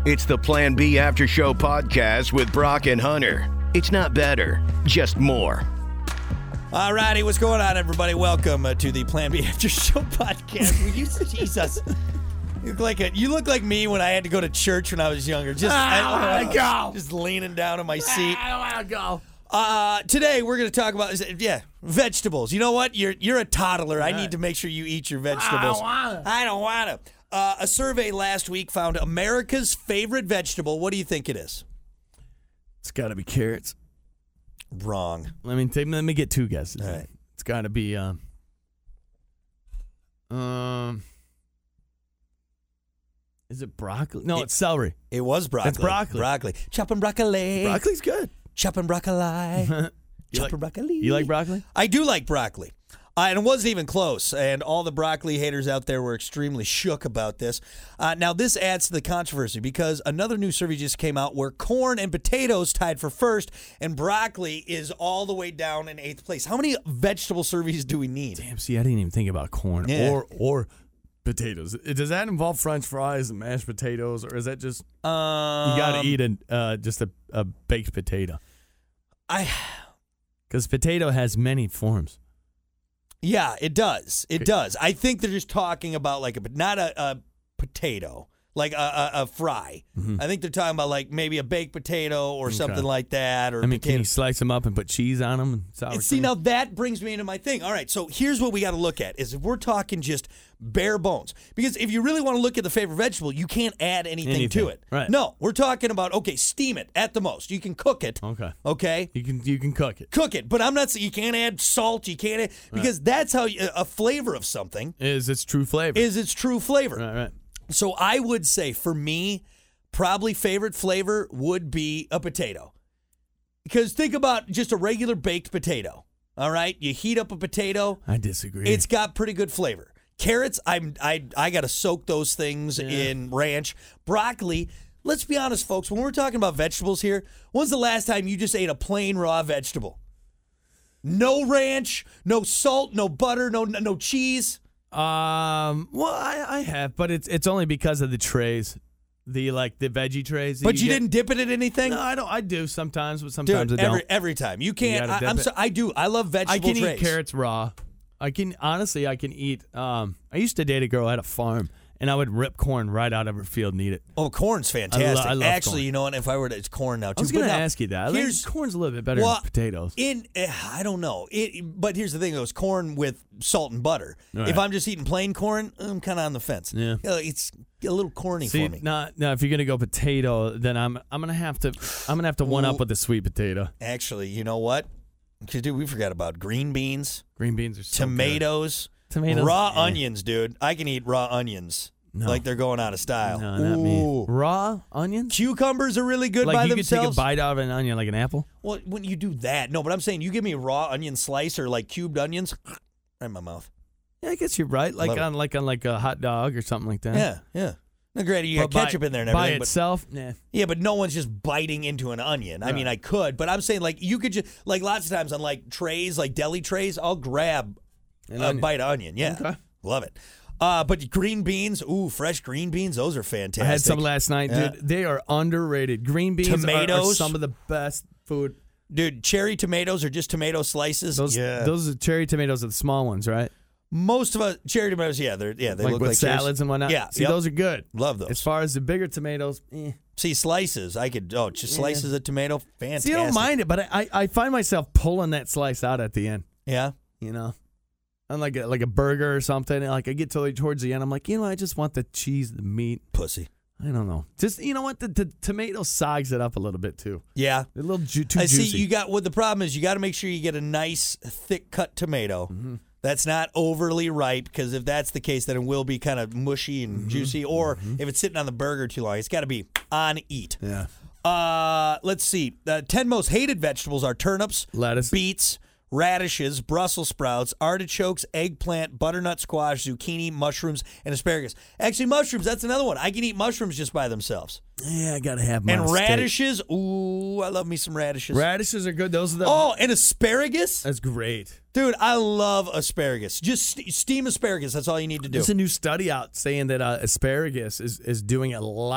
It's the Plan B After Show podcast with Brock and Hunter. It's not better, just more. All righty, what's going on, everybody? Welcome to the Plan B After Show podcast. Jesus. You look like me when I had to go to church when I was younger. Just leaning down in my seat. I don't want to go. Today we're going to talk about vegetables. You know what? You're a toddler. I need to make sure you eat your vegetables. I don't want to. A survey last week found America's favorite vegetable. What do you think it is? It's got to be carrots. Wrong. Let me get two guesses. All right. It's got to be is it broccoli? No, it's celery. It was broccoli. It's broccoli. Broccoli. Chopping broccoli. Broccoli's good. Chopping broccoli. Chopping broccoli. You like broccoli? I do like broccoli. And it wasn't even close. And all the broccoli haters out there were extremely shook about this. Now, this adds to the controversy because another new survey just came out where corn and potatoes tied for first, and broccoli is all the way down in 8th place. How many vegetable surveys do we need? Damn, see, I didn't even think about corn or potatoes. Does that involve French fries and mashed potatoes, or is that just you got to eat just a baked potato? Because potato has many forms. Yeah, it does. It does. I think they're just talking about not a potato, like a fry. Mm-hmm. I think they're talking about like maybe a baked potato or something like that. Or can you slice them up and put cheese on them? And sour see, now that brings me into my thing. All right, so here's what we got to look at is if we're talking just bare bones. Because if you really want to look at the favorite vegetable, you can't add anything to it. Right. No, we're talking about, steam it at the most. You can cook it. Okay. You can cook it. Cook it, but I'm not saying you can't add salt. You can't add, because that's how a flavor of something is its true flavor. Right. So I would say for me, probably favorite flavor would be a potato. Because think about just a regular baked potato. All right, you heat up a potato. I disagree. It's got pretty good flavor. Carrots, I got to soak those things in ranch. Broccoli, let's be honest, folks. When we're talking about vegetables here, when's the last time you just ate a plain raw vegetable? No ranch, no salt, no butter, no cheese. Well, I have, but it's only because of the trays, the veggie trays. But you didn't dip it in anything? No, I don't. I do sometimes, but sometimes I don't. Every time you can't. I do. I love vegetable trays. I can eat carrots raw. I can eat. I used to date a girl at a farm, and I would rip corn right out of her field and eat it. Oh, corn's fantastic. I love actually, corn. You know what? If I were to, it's corn now too. I was going to ask you that. Corn's a little bit better than potatoes. I don't know. But here's the thing: it was corn with salt and butter. Right. If I'm just eating plain corn, I'm kind of on the fence. Yeah, it's a little corny for me. Now, if you're gonna go potato, then I'm gonna have to one up with the sweet potato. Actually, you know what? Because dude, we forgot about green beans. Green beans are so tomatoes. Good. Raw onions, dude. I can eat raw onions. No. Like they're going out of style. No, not me. Raw onions? Cucumbers are really good by themselves? themselves. You could take a bite out of an onion like an apple? Well, when you do that, no, but I'm saying you give me a raw onion slice or like cubed onions, right in my mouth. Yeah, I guess you're right. Like on a hot dog or something like that. Yeah. Now, granted, you got ketchup in there and everything. By itself? Nah. Yeah, but no one's just biting into an onion. I mean, I could, but I'm saying you could just, lots of times on trays, like deli trays, I'll grab a bite of onion. Yeah. Okay. Love it. But green beans, fresh green beans, those are fantastic. I had some last night, dude. They are underrated. Green beans tomatoes are some of the best food. Dude, cherry tomatoes are just tomato slices. Those are cherry tomatoes are the small ones, right? Most of us cherry tomatoes, they look like salads cherries. And whatnot. Yeah, see, those are good. Love those. As far as the bigger tomatoes, See, slices, I could slices of tomato, fantastic. See, I don't mind it, but I find myself pulling that slice out at the end. Yeah, on like a burger or something. Like I get towards the end, I'm like, I just want the cheese, the meat. Pussy. I don't know. Just you know what, the tomato sogs it up a little bit too. Yeah, a little too juicy. I see. The problem is you got to make sure you get a nice thick cut tomato. Mm-hmm. That's not overly ripe, because if that's the case, then it will be kind of mushy and juicy. Or if it's sitting on the burger too long, it's got to be on eat. Yeah. Let's see. The 10 most hated vegetables are turnips, lettuce, beets, radishes, Brussels sprouts, artichokes, eggplant, butternut squash, zucchini, mushrooms, and asparagus. Actually, mushrooms, that's another one. I can eat mushrooms just by themselves. Yeah, I got to have my And steak. radishes, I love me some radishes. Radishes are good. Those are the... Oh, and asparagus? That's great. Dude, I love asparagus. Just steam asparagus. That's all you need to do. There's a new study out saying that asparagus is doing a lot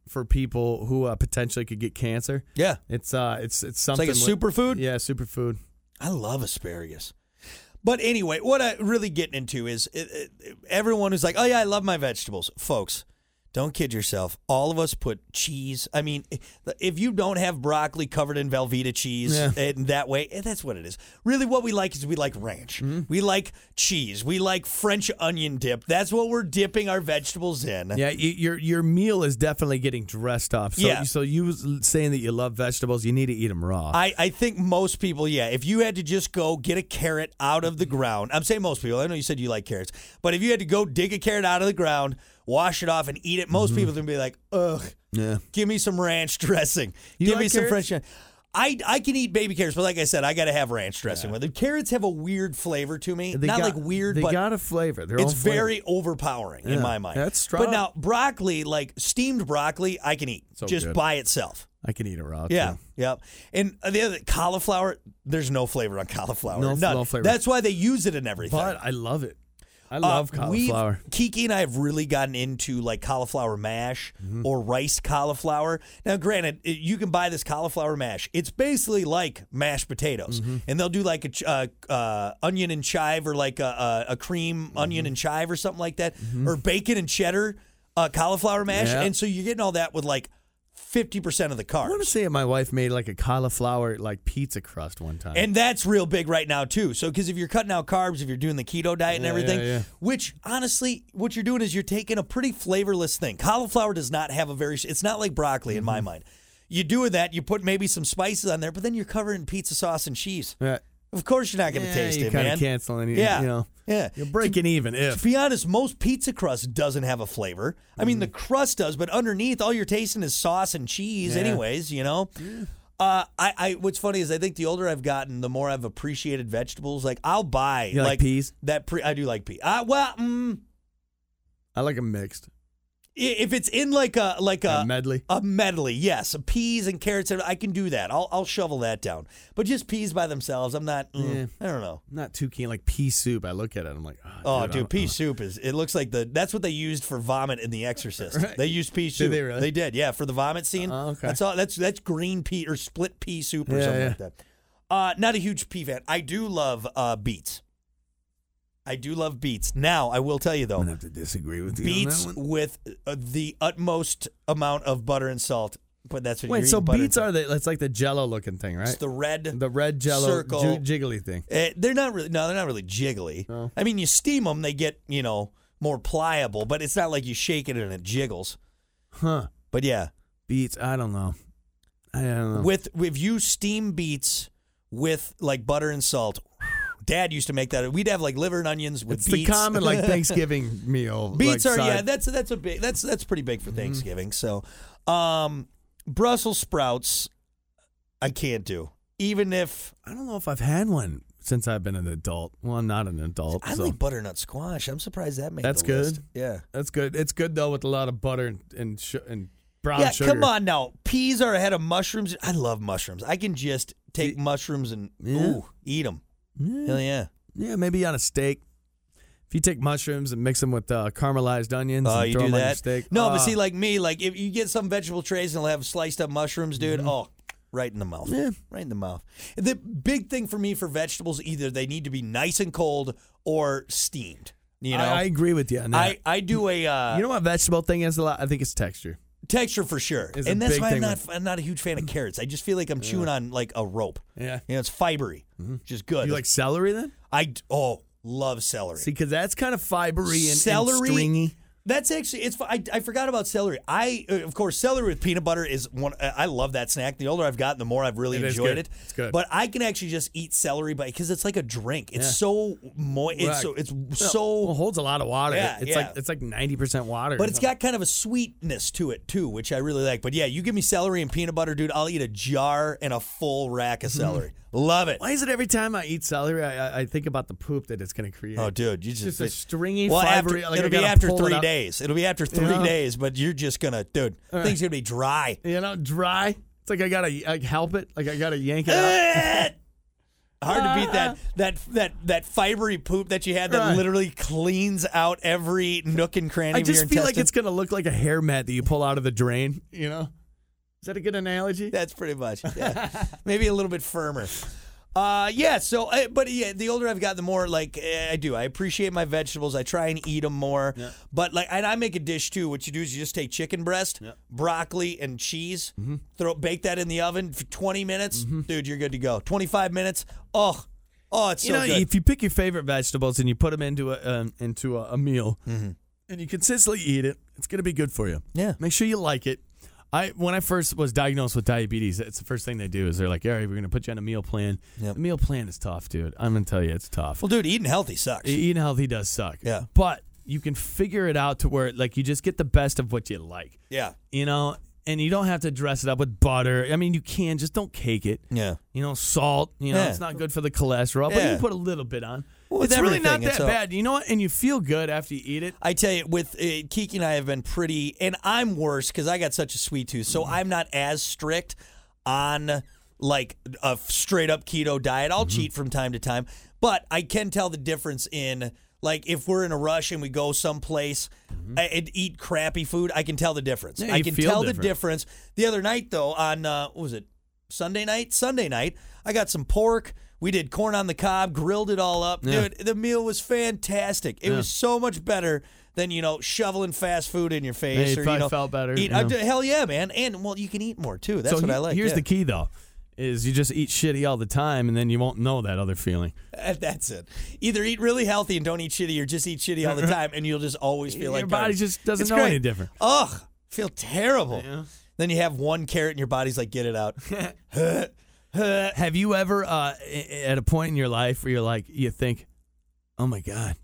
for people who potentially could get cancer. Yeah. It's something It's like a superfood? Yeah, superfood. I love asparagus. But anyway, what I'm really getting into is everyone who's like, oh, yeah, I love my vegetables. Folks, don't kid yourself. All of us put cheese. I mean, if you don't have broccoli covered in Velveeta cheese in that way, that's what it is. Really, what we like is we like ranch. Mm-hmm. We like cheese. We like French onion dip. That's what we're dipping our vegetables in. Yeah, your meal is definitely getting dressed up. So you saying that you love vegetables, you need to eat them raw. I think most people, if you had to just go get a carrot out of the ground, I'm saying most people. I know you said you like carrots, but if you had to go dig a carrot out of the ground, wash it off and eat it, most people are going to be like, ugh, give me some ranch dressing. Give me some French. I can eat baby carrots, but like I said, I got to have ranch dressing with it. Carrots have a weird flavor to me. Not like weird, but they got a flavor. It's very overpowering in my mind. That's strong. But now broccoli, like steamed broccoli, I can eat just by itself. I can eat it raw. Yeah, too. yeah. And the other cauliflower, there's no flavor on cauliflower. No flavor. That's why they use it in everything. But I love it. I love cauliflower. Kiki and I have really gotten into like cauliflower mash or rice cauliflower. Now, granted, you can buy this cauliflower mash. It's basically like mashed potatoes, and they'll do like a onion and chive or like a cream onion and chive or something like that, or bacon and cheddar cauliflower mash. Yeah. And so you're getting all that with like 50% of the carbs. I want to say my wife made like a cauliflower like pizza crust one time. And that's real big right now too. So because if you're cutting out carbs, if you're doing the keto diet and everything, which honestly, what you're doing is you're taking a pretty flavorless thing. Cauliflower does not have it's not like broccoli in my mind. You do that, you put maybe some spices on there, but then you're covered in pizza sauce and cheese. Yeah. Of course you're not going to taste it, man. You're kind of canceling it. Yeah. You're breaking even. To be honest, most pizza crust doesn't have a flavor. I mean, the crust does, but underneath, all you're tasting is sauce and cheese anyways, you know? Yeah. What's funny is I think the older I've gotten, the more I've appreciated vegetables. Like, I'll buy... You like peas? I do like peas. I like them mixed. If it's in like a medley, yes, peas and carrots, I can do that. I'll shovel that down. But just peas by themselves, I'm not. I don't know. I'm not too keen. Like pea soup, I look at it, I'm like, dude, pea soup is. It looks like that's what they used for vomit in The Exorcist. Right. They used pea soup. Did they really? They did, yeah, for the vomit scene. Okay. That's all. That's green pea or split pea soup or something like that. Not a huge pea fan. I do love beets. I do love beets. Now, I will tell you, though. I'm going to have to disagree with you beets on that one. with the utmost amount of butter and salt. But that's what Wait, you're so eating. beets it's like the Jell-O looking thing, right? It's the red Jell-O circle. Jiggly thing. They're not really jiggly. No. I mean, you steam them, they get, more pliable, but it's not like you shake it and it jiggles. Huh. But yeah. Beets, I don't know. If you steam beets with like butter and salt, Dad used to make that. We'd have like liver and onions with beets. It's the common like Thanksgiving meal. Beets like, are that's pretty big for Thanksgiving. So, Brussels sprouts, I can't do. Even if I don't know if I've had one since I've been an adult. Well, I'm not an adult. I like butternut squash. I'm surprised that made that's the good. list. Yeah, that's good. It's good though with a lot of butter and brown sugar. Yeah, come on now. Peas are ahead of mushrooms. I love mushrooms. I can just take mushrooms and eat them. Yeah. Hell yeah. Yeah, maybe on a steak. If you take mushrooms and mix them with caramelized onions and you throw do them on that? your steak. No, but see, like me, like if you get some vegetable trays and they'll have sliced up mushrooms, dude, right in the mouth. Yeah. Right in the mouth. The big thing for me for vegetables, either they need to be nice and cold or steamed. You know? I agree with you on that. I do a... you know what vegetable thing is a lot? I think it's texture. Texture for sure. And that's why I'm not a huge fan of carrots. I just feel like I'm chewing on like a rope. Yeah. It's fibery, which is good. You like celery then? I love celery. See, because that's kind of fibery and stringy. That's actually I forgot about celery. Of course celery with peanut butter is one. I love that snack. The older I've gotten, the more I've really enjoyed it. It's good. But I can actually just eat celery because it's like a drink. It's so moist. It holds a lot of water. Yeah, it's like 90% water. But it's got kind of a sweetness to it too, which I really like. But yeah, you give me celery and peanut butter, dude. I'll eat a jar and a full rack of celery. Love it. Why is it every time I eat celery, I think about the poop that it's going to create? Oh, dude, just a stringy, fibery. It'll be after 3 days. It'll be after 3 days, but you're just gonna, dude. Things gonna be dry. Dry. It's like I gotta help it. Like I gotta yank it out. Hard to beat that fibery poop that you had that literally cleans out every nook and cranny of your intestine. I just feel like it's going to look like a hair mat that you pull out of the drain, you know? Is that a good analogy? That's pretty much, yeah. Maybe a little bit firmer. But the older I've gotten, the more I do. I appreciate my vegetables. I try and eat them more. Yeah. But and I make a dish too. What you do is you just take chicken breast, broccoli, and cheese. Mm-hmm. Bake that in the oven for 20 minutes. Mm-hmm. Dude, you're good to go. 25 minutes. Oh, it's so good. If you pick your favorite vegetables and you put them into a meal, mm-hmm. and you consistently eat it, it's going to be good for you. Yeah. Make sure you like it. When I first was diagnosed with diabetes, it's the first thing they do is they're like, all right, we're going to put you on a meal plan. Yep. The meal plan is tough, dude. I'm going to tell you, it's tough. Well, dude, eating healthy sucks. Eating healthy does suck. Yeah. But you can figure it out to where, you just get the best of what you like. Yeah. And you don't have to dress it up with butter. I mean, you can, just don't cake it. Yeah. Salt, it's not good for the cholesterol, but you can put a little bit on. Well, it's really not that bad. You know what? And you feel good after you eat it. I tell you, with Kiki and I have been pretty, and I'm worse because I got such a sweet tooth, so I'm not as strict on a straight up keto diet. I'll cheat from time to time, but I can tell the difference in if we're in a rush and we go someplace and eat crappy food, I can tell the difference. Yeah, I can tell the difference. The other night though, on what was it? Sunday night, I got some pork. We did corn on the cob, grilled it all up. Yeah. Dude, the meal was fantastic. It was so much better than, shoveling fast food in your face. Hey, probably felt better. Hell yeah, man. And, you can eat more, too. That's what I like. Here's the key, though, is you just eat shitty all the time, and then you won't know that other feeling. That's it. Either eat really healthy and don't eat shitty, or just eat shitty all the time, and you'll just always feel like your body just doesn't know any different. Ugh, feel terrible. Yeah. Then you have one carrot, and your body's like, get it out. Have you ever, at a point in your life where you think, oh my God,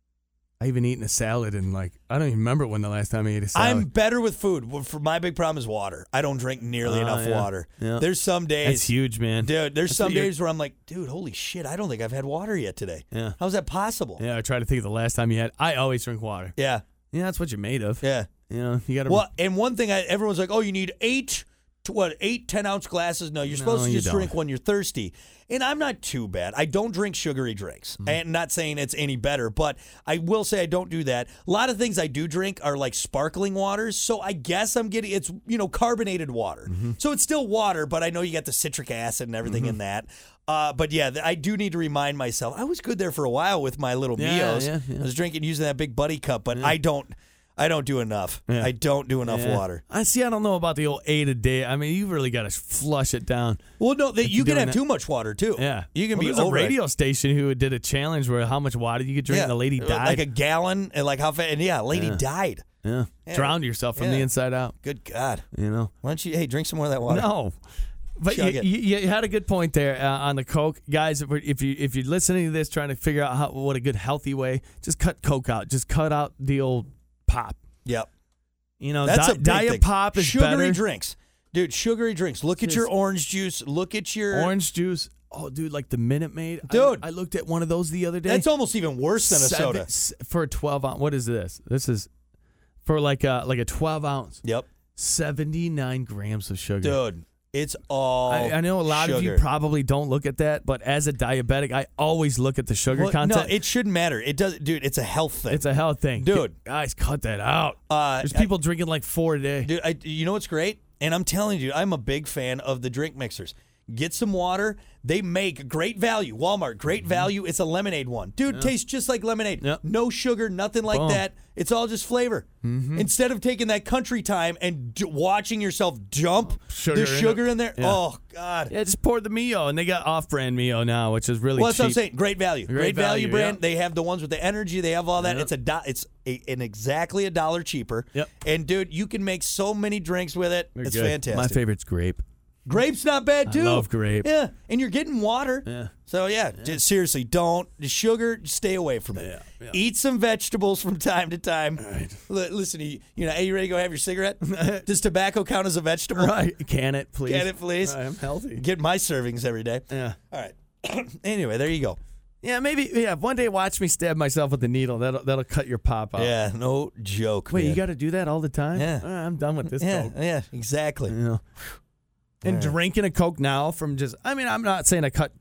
I even eaten a salad and I don't even remember when the last time I ate a salad. I'm better with food. My big problem is water. I don't drink nearly enough water. Yeah. There's some days. That's huge, man. Dude, there's some days where I'm like, dude, holy shit, I don't think I've had water yet today. Yeah. How's that possible? Yeah, I try to think of the last time you had. I always drink water. Yeah. Yeah, that's what you're made of. Yeah. You got to. Well, and one thing, everyone's like, oh, you need 8 10-ounce glasses? No, you're supposed to just drink when you're thirsty. And I'm not too bad. I don't drink sugary drinks. I'm not saying it's any better, but I will say I don't do that. A lot of things I do drink are sparkling waters, so I guess I'm getting, it's, carbonated water. Mm-hmm. So it's still water, but I know you got the citric acid and everything in that. But yeah, I do need to remind myself. I was good there for a while with my little Mios. Yeah. I was using that big buddy cup, but I don't do enough. Yeah. I don't do enough water. I don't know about the old 8 a day. I mean, you really got to flush it down. Well, no, you can have too much water too. Yeah, you can be over. There's a radio station who did a challenge where how much water you could drink, and the lady died. Like a gallon, and how fast? And lady died. Yeah, drowned yourself from the inside out. Good God. Why don't you? Hey, drink some more of that water. No. But you had a good point there on the Coke, guys. If you're listening to this, trying to figure out what a good healthy way, just cut Coke out. Just cut out the old pop. Yep. That's a Diet thing. Pop is sugary better. drinks, dude. Sugary drinks. Look at your orange juice. Look at your orange juice. Oh, dude, like the Minute Maid. Dude, I looked at one of those the other day. That's almost even worse than a soda. For a 12-ounce. What is this? This is for like a 12-ounce. Yep. 79 grams of sugar. Dude. It's all I know a lot sugar. of you probably don't look at that, but as a diabetic, I always look at the sugar content. No, it shouldn't matter. It does, dude. It's a health thing. It's a health thing, dude. Guys, cut that out. There's people drinking like 4 a day, dude. You know what's great? And I'm telling you, I'm a big fan of the drink mixers. Get some water. They make great value. Walmart, great value. It's a lemonade one. Dude, tastes just like lemonade. Yep. No sugar, nothing like that. It's all just flavor. Mm-hmm. Instead of taking that country time and watching yourself dump the sugar in there. Yeah. Oh, God. Yeah, just pour the Mio. And they got off-brand Mio now, which is really cheap. That's what I'm saying. Great value. Great value brand. Yep. They have the ones with the energy. They have all that. Yep. It's exactly $1 cheaper. Yep. And, dude, you can make so many drinks with it. It's fantastic. My favorite's grape. Grape's not bad, too. I love grape. Yeah, and you're getting water. Yeah. So, just seriously, don't. The sugar, stay away from it. Yeah. Eat some vegetables from time to time. All right. Listen, hey, you ready to go have your cigarette? Does tobacco count as a vegetable? Right. Can it, please? Can it, please? I'm healthy. Get my servings every day. Yeah. All right. Anyway, there you go. Yeah, maybe. Yeah, one day watch me stab myself with a needle. That'll cut your pop out. Yeah, no joke. Wait, man. you got to do that all the time? Yeah. I'm done with this. Yeah, Coke. yeah, exactly. And drinking a Coke now from I'm not saying I cut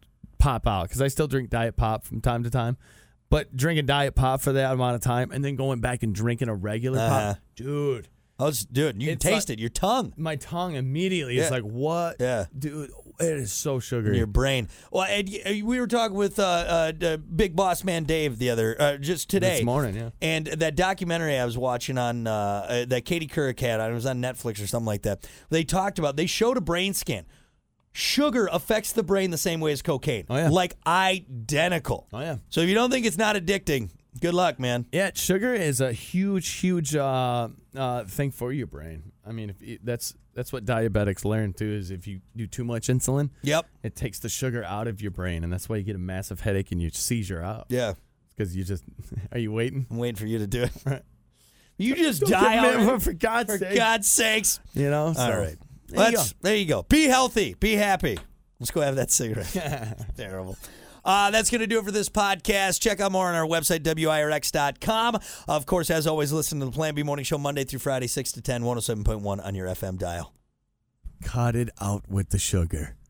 pop out because I still drink Diet Pop from time to time. But drinking Diet Pop for that amount of time and then going back and drinking a regular pop, dude. Dude, you can taste it. Your tongue. My tongue immediately is like, what? Yeah. Dude, it is so sugary. In your brain. Well, and we were talking with Big Boss Man Dave just today. This morning, yeah. And that documentary I was watching on that Katie Couric had, it was on Netflix or something like that. They showed a brain scan. Sugar affects the brain the same way as cocaine. Oh, yeah. Like identical. Oh, yeah. So if you don't think it's not addicting, good luck, man. Yeah, sugar is a huge thing for your brain. I mean, that's what diabetics learn too. Is if you do too much insulin, it takes the sugar out of your brain, and that's why you get a massive headache and your seizure out. Yeah, because you just are you waiting? I'm waiting for you to do it. Right. You just die already. For God's sake. God's sakes. You know. All right. There you go. Be healthy. Be happy. Let's go have that cigarette. Terrible. That's going to do it for this podcast. Check out more on our website, WIRX.com. Of course, as always, listen to the Plan B Morning Show Monday through Friday, 6 to 10, 107.1 on your FM dial. Cut it out with the sugar.